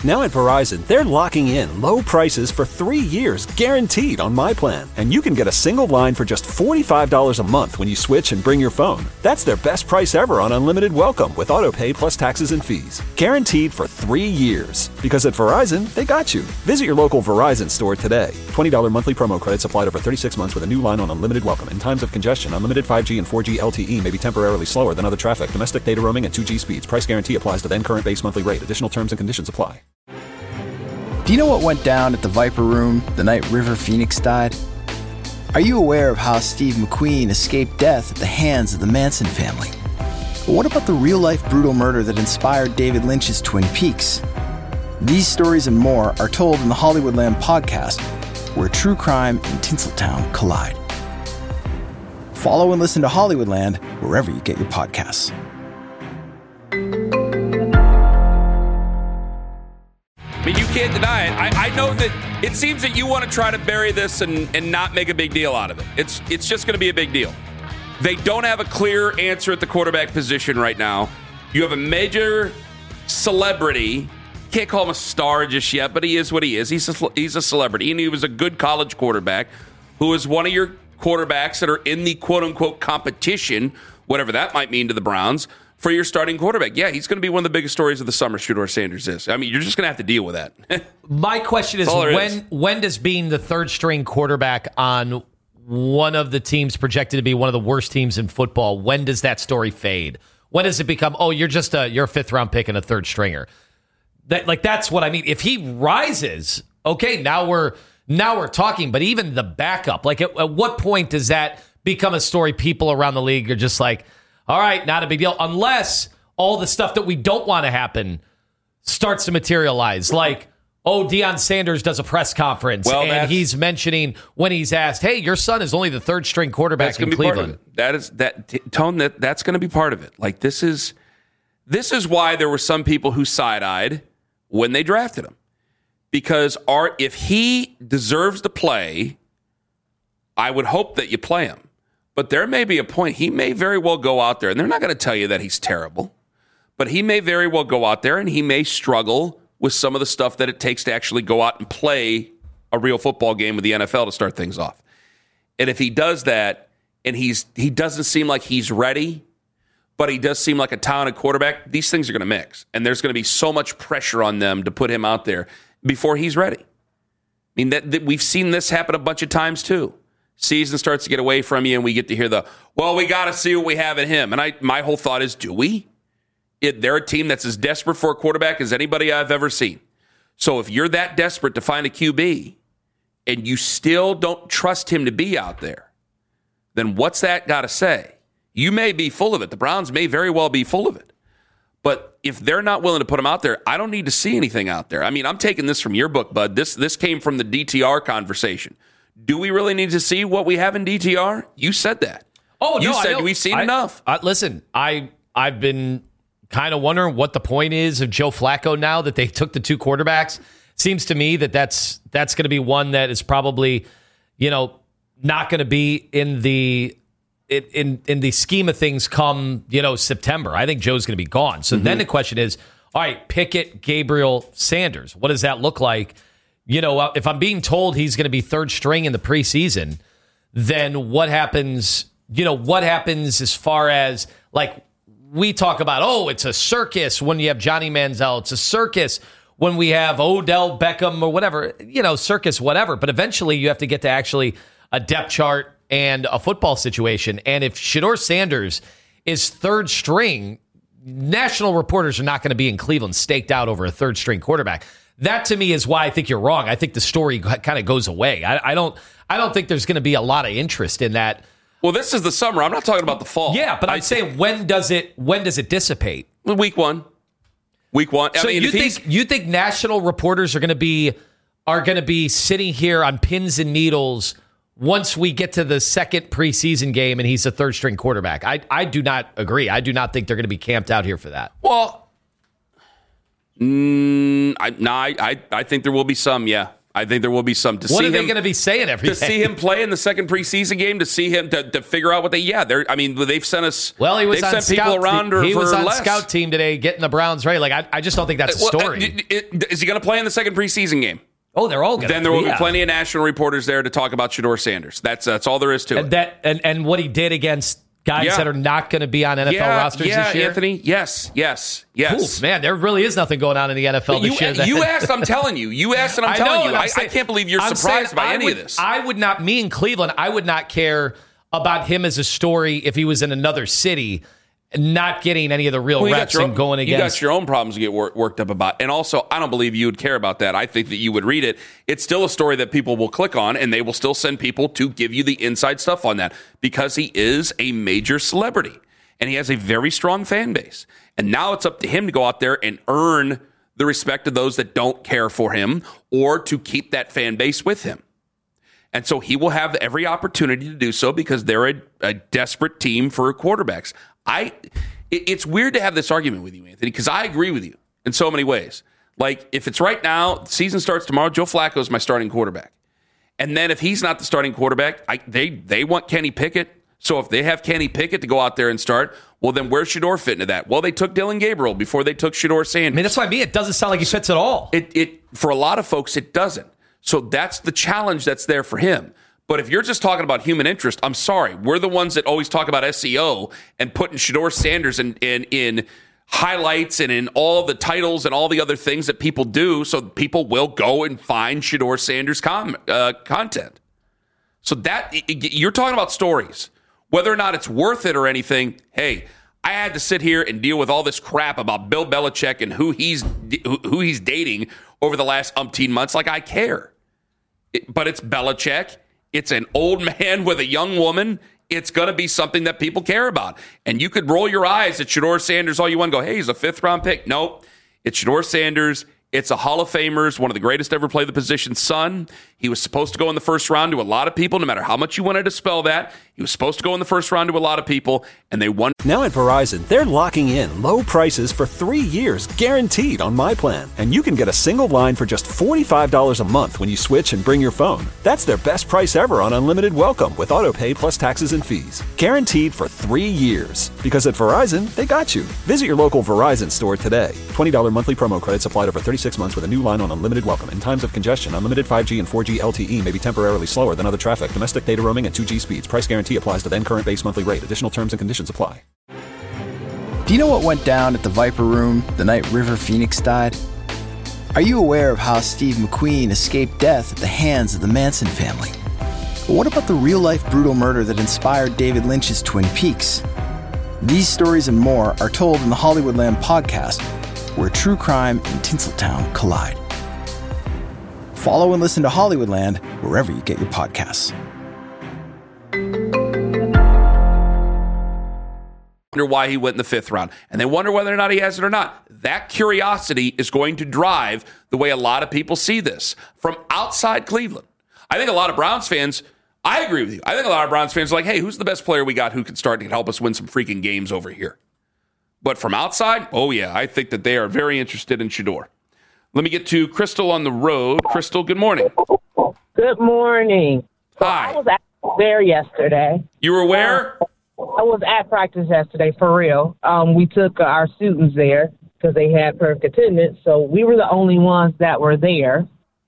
Now at Verizon, they're locking in low prices for 3 years, guaranteed on My Plan. And you can get a single line for just $45 a month when you switch and bring your phone. That's their best price ever on unlimited welcome with autopay plus taxes and fees. Guaranteed for 3 years. Because at Verizon, they got you. Visit your local Verizon store today. $20 monthly promo credits applied over 36 months with a new line on unlimited welcome. In times of congestion, unlimited 5G and 4G LTE may be temporarily slower than other traffic. Domestic data roaming at 2G speeds. Price guarantee applies to then current base monthly rate. Additional terms and conditions apply. Do you know what went down at the Viper Room the night River Phoenix died? Are you aware of how Steve McQueen escaped death at the hands of the Manson family? But what about the real-life brutal murder that inspired David Lynch's Twin Peaks? These stories and more are told in the Hollywoodland podcast, where true crime and Tinseltown collide. Follow and listen to Hollywoodland wherever you get your podcasts. I mean, you can't deny it. I know that it seems that you want to try to bury this and not make a big deal out of it. It's just going to be a big deal. They don't have a clear answer at the quarterback position right now. You have a major celebrity. Can't call him a star just yet, but he is what he is. He's a celebrity, and he was a good college quarterback who is one of your quarterbacks that are in the quote-unquote competition, whatever that might mean to the Browns, for your starting quarterback. Yeah, he's going to be one of the biggest stories of the summer, Shedeur Sanders is. I mean, you're just going to have to deal with that. My question is, when does being the third-string quarterback on one of the teams projected to be one of the worst teams in football, when does that story fade? When does it become, oh, you're a fifth-round pick and a third-stringer? That's what I mean. If he rises, okay, now we're talking. But even the backup, at what point does that become a story people around the league are just like, all right, not a big deal, unless all the stuff that we don't want to happen starts to materialize. Like, oh, Deion Sanders does a press conference, and he's mentioning when he's asked, hey, your son is only the third-string quarterback in Cleveland. That's going to be part of it. Like, this is why there were some people who side-eyed when they drafted him. Because if he deserves to play, I would hope that you play him. But there may be a point, he may very well go out there, and they're not going to tell you that he's terrible, but he may very well go out there and he may struggle with some of the stuff that it takes to actually go out and play a real football game with the NFL to start things off. And if he does that, and he doesn't seem like he's ready, but he does seem like a talented quarterback, these things are going to mix. And there's going to be so much pressure on them to put him out there before he's ready. I mean, that we've seen this happen a bunch of times too. Season starts to get away from you, and we get to hear we got to see what we have in him. And my whole thought is, do we? They're a team that's as desperate for a quarterback as anybody I've ever seen. So if you're that desperate to find a QB, and you still don't trust him to be out there, then what's that got to say? You may be full of it. The Browns may very well be full of it. But if they're not willing to put him out there, I don't need to see anything out there. I mean, I'm taking this from your book, bud. This came from the DTR conversation. Do we really need to see what we have in DTR? You said that. Oh, no, you said we've seen enough. Listen, I've been kind of wondering what the point is of Joe Flacco now that they took the two quarterbacks. Seems to me that's going to be one that is probably, not going to be in the scheme of things come, September. I think Joe's going to be gone. So then the question is, all right, Pickett, Gabriel, Sanders. What does that look like? If I'm being told he's going to be third string in the preseason, then what happens? What happens as far as, like, we talk about, oh, it's a circus when you have Johnny Manziel. It's a circus when we have Odell Beckham or whatever, circus, whatever. But eventually you have to get to actually a depth chart and a football situation. And if Shedeur Sanders is third string, national reporters are not going to be in Cleveland staked out over a third string quarterback. That to me is why I think you're wrong. I think the story kind of goes away. I don't think there's going to be a lot of interest in that. Well, this is the summer. I'm not talking about the fall. Yeah, but I'm saying when does it dissipate? Week one. So you think national reporters are going to be sitting here on pins and needles once we get to the second preseason game and he's a third string quarterback? I do not agree. I do not think they're going to be camped out here for that. Well, I think there will be some, yeah. I think there will be some. What are they going to be saying every day? To see him play in the second preseason game, to see him to figure out what they've sent us. Well, he was they've on sent people around he was on less. scout team today getting the Browns ready. Like I just don't think that's a story. Is he going to play in the second preseason game? Oh, they're all going to. Then there will be plenty of national reporters there to talk about Shedeur Sanders. That's all there is to it. And what he did against guys that are not going to be on NFL rosters this year? Anthony. Yes. Cool. Man, there really is nothing going on in the NFL this year. You asked, I'm telling you. You asked, and I'm telling you. I can't believe you're surprised by any of this. I would not, me in Cleveland, I would not care about him as a story if he was in another city, not getting any of the real reps and going against. You got your own problems to get worked up about. And also, I don't believe you would care about that. I think that you would read it. It's still a story that people will click on, and they will still send people to give you the inside stuff on that because he is a major celebrity, and he has a very strong fan base. And now it's up to him to go out there and earn the respect of those that don't care for him or to keep that fan base with him. And so he will have every opportunity to do so because they're a desperate team for quarterbacks. It's weird to have this argument with you, Anthony, because I agree with you in so many ways. Like, if it's right now, the season starts tomorrow, Joe Flacco is my starting quarterback. And then if he's not the starting quarterback, they want Kenny Pickett. So if they have Kenny Pickett to go out there and start, well, then where's Shedeur fit into that? Well, they took Dylan Gabriel before they took Shedeur Sanders. I mean, that's what I mean. It doesn't sound like he fits at all. It for a lot of folks, it doesn't. So that's the challenge that's there for him. But if you're just talking about human interest, I'm sorry. We're the ones that always talk about SEO and putting Shedeur Sanders in highlights and in all the titles and all the other things that people do, so people will go and find Shedeur Sanders content. So that you're talking about stories. Whether or not it's worth it or anything, hey, I had to sit here and deal with all this crap about Bill Belichick and who he's dating over the last umpteen months. Like, I care. But it's Belichick. It's an old man with a young woman. It's going to be something that people care about. And you could roll your eyes at Shedeur Sanders all you want and go, hey, he's a fifth-round pick. Nope. It's Shedeur Sanders. It's a Hall of Famer's, one of the greatest to ever play the position, son. He was supposed to go in the first round to a lot of people, no matter how much you wanted to spell that. He was supposed to go in the first round to a lot of people, and they won. Now at Verizon, they're locking in low prices for 3 years, guaranteed on My Plan. And you can get a single line for just $45 a month when you switch and bring your phone. That's their best price ever on unlimited welcome with auto pay plus taxes and fees. Guaranteed for 3 years. Because at Verizon, they got you. Visit your local Verizon store today. $20 monthly promo credits applied over 36 months with a new line on unlimited welcome. In times of congestion, unlimited 5G and 4G LTE may be temporarily slower than other traffic. Domestic data roaming and 2G speeds. Price guarantee applies to then current base monthly rate. Additional terms and conditions apply. Do you know what went down at the Viper Room the night River Phoenix died? Are you aware of how Steve McQueen escaped death at the hands of the Manson family? But what about the real-life brutal murder that inspired David Lynch's Twin Peaks? These stories and more are told in the Hollywoodland podcast, where true crime and Tinseltown collide. Follow and listen to Hollywoodland wherever you get your podcasts. Wonder why he went in the fifth round, and they wonder whether or not he has it or not. That curiosity is going to drive the way a lot of people see this from outside Cleveland. I think a lot of Browns fans, I agree with you. I think a lot of Browns fans are like, hey, who's the best player we got who can start and help us win some freaking games over here? But from outside, oh yeah, I think that they are very interested in Shedeur. Let me get to Crystal on the road. Crystal, good morning. Good morning. Hi. I was there yesterday. You were where? I was at practice yesterday, for real. We took our students there because they had perfect attendance, so we were the only ones that were there.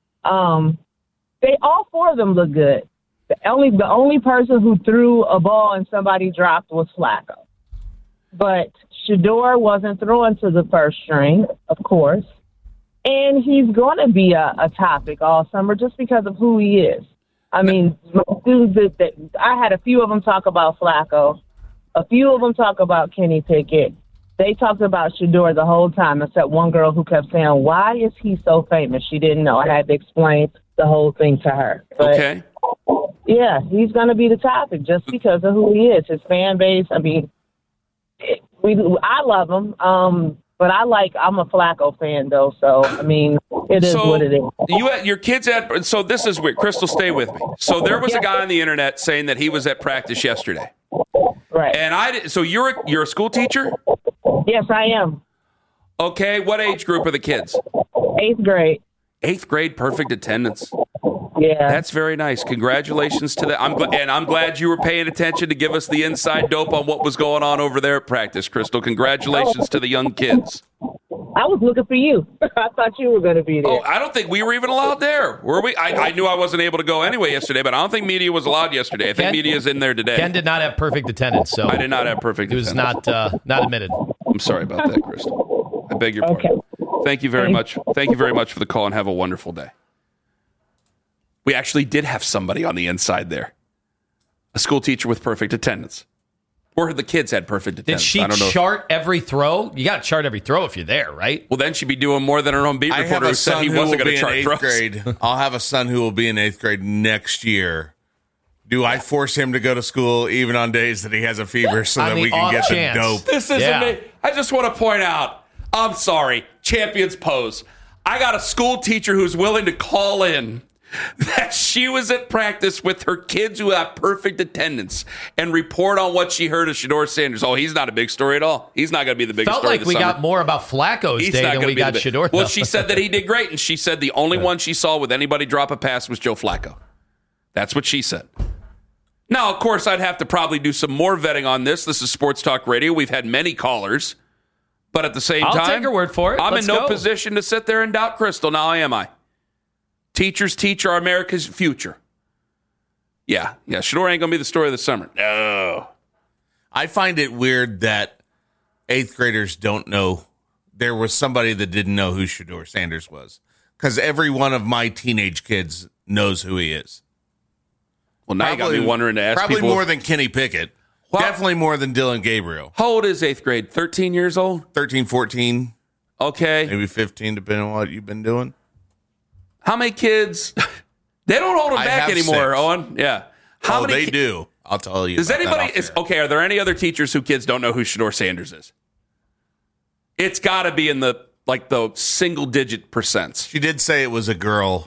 All four of them looked good. The only person who threw a ball and somebody dropped was Flacco. But Shedeur wasn't throwing to the first string, of course. And he's going to be a topic all summer just because of who he is. I mean, I had a few of them talk about Flacco. A few of them talk about Kenny Pickett. They talked about Shedeur the whole time, except one girl who kept saying, why is he so famous? She didn't know. I had to explain the whole thing to her. But, okay. Yeah, he's going to be the topic just because of who he is, his fan base. I mean, I love him. But I'm a Flacco fan, though, so, I mean, it is what it is. Your kids so this is weird. Crystal, stay with me. So there was a guy on the internet saying that he was at practice yesterday. Right. And so you're a school teacher? Yes, I am. Okay, what age group are the kids? 8th grade. 8th grade perfect attendance. Yeah. That's very nice. Congratulations to that. I'm glad you were paying attention to give us the inside dope on what was going on over there at practice, Crystal. Congratulations to the young kids. I was looking for you. I thought you were going to be there. Oh, I don't think we were even allowed there, were we? I knew I wasn't able to go anyway yesterday, but I don't think media was allowed yesterday. I think media is in there today. Ken did not have perfect attendance, so I did not have perfect attendance. He was not admitted. I'm sorry about that, Crystal. I beg your pardon. Thank you very much. Thank you very much for the call, and have a wonderful day. We actually did have somebody on the inside there. A school teacher with perfect attendance. Or the kids had perfect attendance. Did she chart every throw? You got to chart every throw if you're there, right? Well, then she'd be doing more than her own beat reporter who said he wasn't going to chart throws. Grade. I'll have a son who will be in 8th grade next year. Do I force him to go to school even on days that he has a fever so that we can get the dope? This is amazing. I just want to point out, I'm sorry, Champions Pose. I got a school teacher who's willing to call in that she was at practice with her kids who have perfect attendance and report on what she heard of Shedeur Sanders. Oh, he's not a big story at all. He's not going to be the biggest story Felt like we got more about Flacco's day than we got Shedeur. Well, she said that he did great, and she said the only one she saw with anybody drop a pass was Joe Flacco. That's what she said. Now, of course, I'd have to probably do some more vetting on this. This is Sports Talk Radio. We've had many callers, but at the same time, I'll take her word for it. I'm in no position to sit there and doubt Crystal. Now, am I? Teachers teach our America's future. Yeah. Shedeur ain't going to be the story of the summer. No. I find it weird that 8th graders don't know. There was somebody that didn't know who Shedeur Sanders was. Because every one of my teenage kids knows who he is. Well, now you got me wondering to ask probably people. More than Kenny Pickett. Well, definitely more than Dylan Gabriel. How old is 8th grade? 13 years old? 13, 14. Okay. Maybe 15, depending on what you've been doing. How many kids? They don't hold them back anymore, 6. Owen. Yeah. How many they do. I'll tell you. Does anybody? Okay. Are there any other teachers who kids don't know who Shedeur Sanders is? It's got to be in the single-digit percents. She did say it was a girl.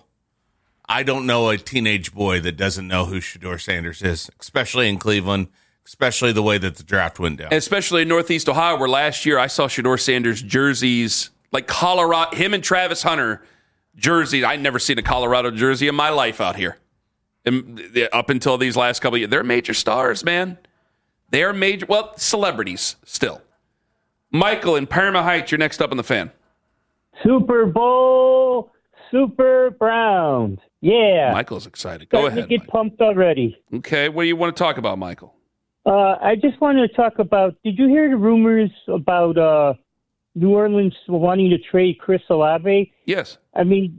I don't know a teenage boy that doesn't know who Shedeur Sanders is, especially in Cleveland, especially the way that the draft went down. And especially in Northeast Ohio, where last year I saw Shedeur Sanders jerseys, like Colorado, him and Travis Hunter jerseys. I'd never seen a Colorado jersey in my life out here. And up until these last couple of years, they're major stars, man. They're major, celebrities still. Michael in Paramount Heights, you're next up on the Fan. Super Bowl, Super Browns. Yeah. Michael's excited. Go ahead. Get pumped already. Okay, what do you want to talk about, Michael? I just wanted to talk about, did you hear the rumors about New Orleans wanting to trade Chris Olave? Yes. I mean,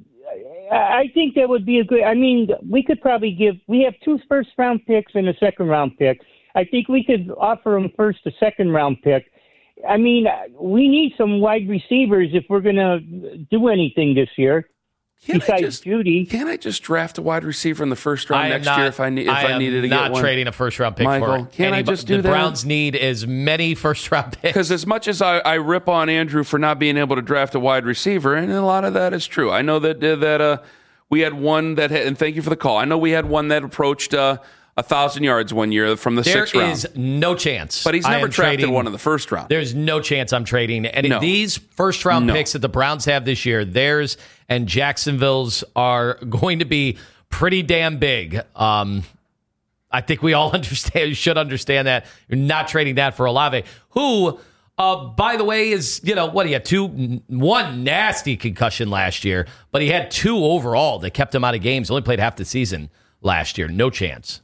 I think that would be we could probably we have 2 first-round picks and a second-round pick. I think we could offer him first a second-round pick. I mean, we need some wide receivers if we're going to do anything this year. Besides Judy. Can't I just draft a wide receiver in the first round next year if I needed to get one? I'm not trading a first-round pick Michael, for can't I just do the that? The Browns need as many first-round picks. Because as much as I rip on Andrew for not being able to draft a wide receiver, and a lot of that is true. I know that we had one that had, and thank you for the call. I know we had one that approached 1,000 yards one year from the 6th round. There is no chance. But he's never drafted one in the first round. There's no chance I'm trading any of these first-round picks that the Browns have this year. Theirs and Jacksonville's are going to be pretty damn big. I think we all should understand that. You're not trading that for Olave, who, by the way, is, he had one nasty concussion last year, but he had 2 overall that kept him out of games. Only played half the season last year. No chance.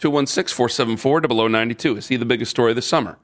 216-474-0092. Is he the biggest story of the summer?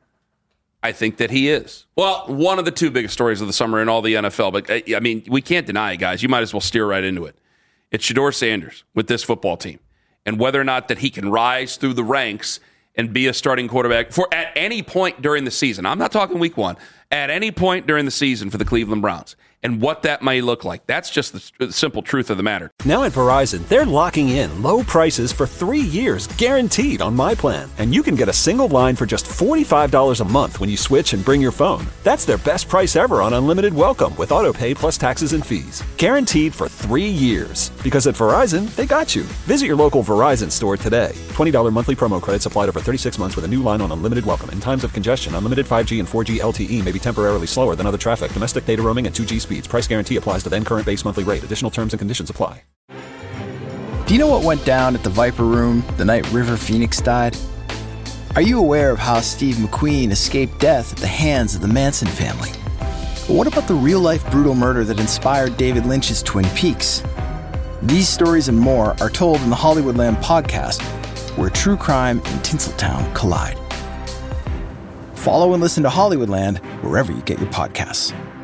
I think that he is. Well, one of the 2 biggest stories of the summer in all the NFL. But, I mean, we can't deny it, guys. You might as well steer right into it. It's Shedeur Sanders with this football team. And whether or not that he can rise through the ranks and be a starting quarterback at any point during the season. I'm not talking week 1. At any point during the season for the Cleveland Browns. And what that may look like. That's just the simple truth of the matter. Now at Verizon, they're locking in low prices for 3 years, guaranteed on My Plan. And you can get a single line for just $45 a month when you switch and bring your phone. That's their best price ever on unlimited welcome with auto pay plus taxes and fees. Guaranteed for 3 years. Because at Verizon, they got you. Visit your local Verizon store today. $20 monthly promo credits applied over 36 months with a new line on unlimited welcome. In times of congestion, unlimited 5G and 4G LTE may be temporarily slower than other traffic. Domestic data roaming and 2G speed speeds. Price guarantee applies to then current base monthly rate. Additional terms and conditions apply. Do you know what went down at the Viper Room the night River Phoenix died? Are you aware of how Steve McQueen escaped death at the hands of the Manson family? But what about the real-life brutal murder that inspired David Lynch's Twin Peaks? These stories and more are told in the Hollywoodland podcast, where true crime and Tinseltown collide. Follow and listen to Hollywoodland wherever you get your podcasts.